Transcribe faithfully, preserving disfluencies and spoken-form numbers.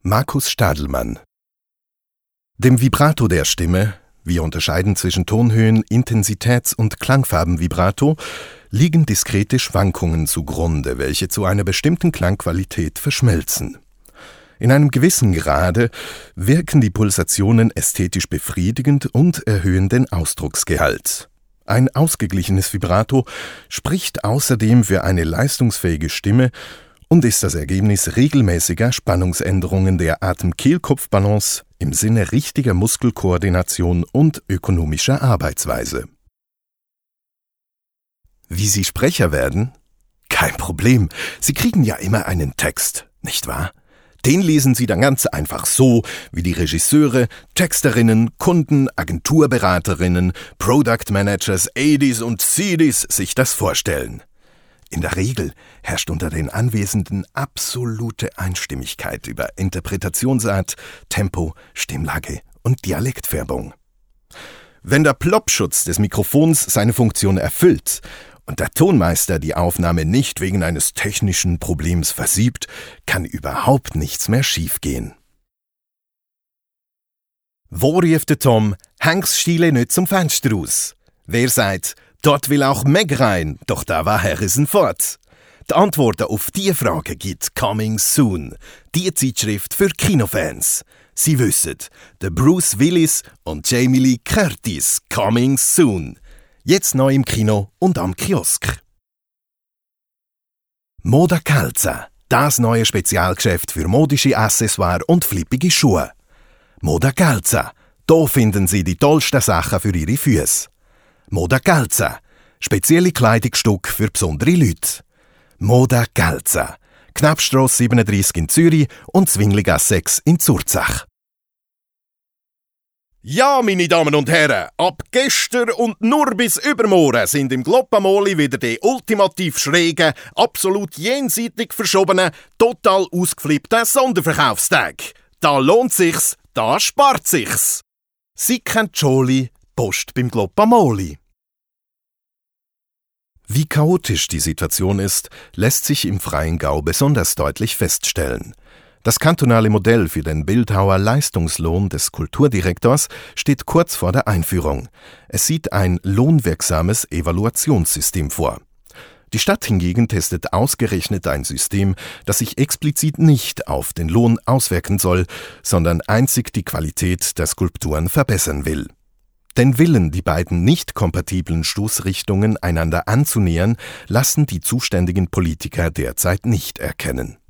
Markus Stadelmann. Dem Vibrato der Stimme, wir unterscheiden zwischen Tonhöhen, Intensitäts- und Klangfarbenvibrato, liegen diskrete Schwankungen zugrunde, welche zu einer bestimmten Klangqualität verschmelzen. In einem gewissen Grade wirken die Pulsationen ästhetisch befriedigend und erhöhen den Ausdrucksgehalt. Ein ausgeglichenes Vibrato spricht außerdem für eine leistungsfähige Stimme und ist das Ergebnis regelmäßiger Spannungsänderungen der Atem-Kehlkopf-Balance im Sinne richtiger Muskelkoordination und ökonomischer Arbeitsweise. Wie Sie Sprecher werden? Kein Problem, Sie kriegen ja immer einen Text, nicht wahr? Den lesen Sie dann ganz einfach so, wie die Regisseure, Texterinnen, Kunden, Agenturberaterinnen, Product Managers, A Ds und C Ds sich das vorstellen. In der Regel herrscht unter den Anwesenden absolute Einstimmigkeit über Interpretationsart, Tempo, Stimmlage und Dialektfärbung. Wenn der Plopschutz des Mikrofons seine Funktion erfüllt und der Tonmeister die Aufnahme nicht wegen eines technischen Problems versiebt, kann überhaupt nichts mehr schiefgehen. Wo rief der Tom, häng's Stiele nicht zum Fenster raus? Wer sagt, dort will auch Meg rein, doch da war Harrison fort. Die Antworten auf diese Frage gibt Coming Soon, die Zeitschrift für Kinofans. Sie wissen, der Bruce Willis und Jamie Lee Curtis, Coming Soon. Jetzt neu im Kino und am Kiosk. Moda Calza, das neue Spezialgeschäft für modische Accessoires und flippige Schuhe. Moda Calza, da finden Sie die tollsten Sachen für Ihre Füße. Moda Calza, spezielle Kleidungsstücke für besondere Leute. Moda Calza, Knappstrasse siebenunddreissig in Zürich und Zwingligasse sechs in Zurzach. Ja, meine Damen und Herren, ab gestern und nur bis übermorgen sind im Gloppamoli wieder die ultimativ schrägen, absolut jenseitig verschobenen, total ausgeflippten Sonderverkaufstag. Da lohnt sich's, da spart sich's. Sie kennt Jolie, Post beim Gloppamoli. Wie chaotisch die Situation ist, lässt sich im freien Gau besonders deutlich feststellen. Das kantonale Modell für den Bildhauer-Leistungslohn des Kulturdirektors steht kurz vor der Einführung. Es sieht ein lohnwirksames Evaluationssystem vor. Die Stadt hingegen testet ausgerechnet ein System, das sich explizit nicht auf den Lohn auswirken soll, sondern einzig die Qualität der Skulpturen verbessern will. Den Willen, die beiden nicht kompatiblen Stoßrichtungen einander anzunähern, lassen die zuständigen Politiker derzeit nicht erkennen.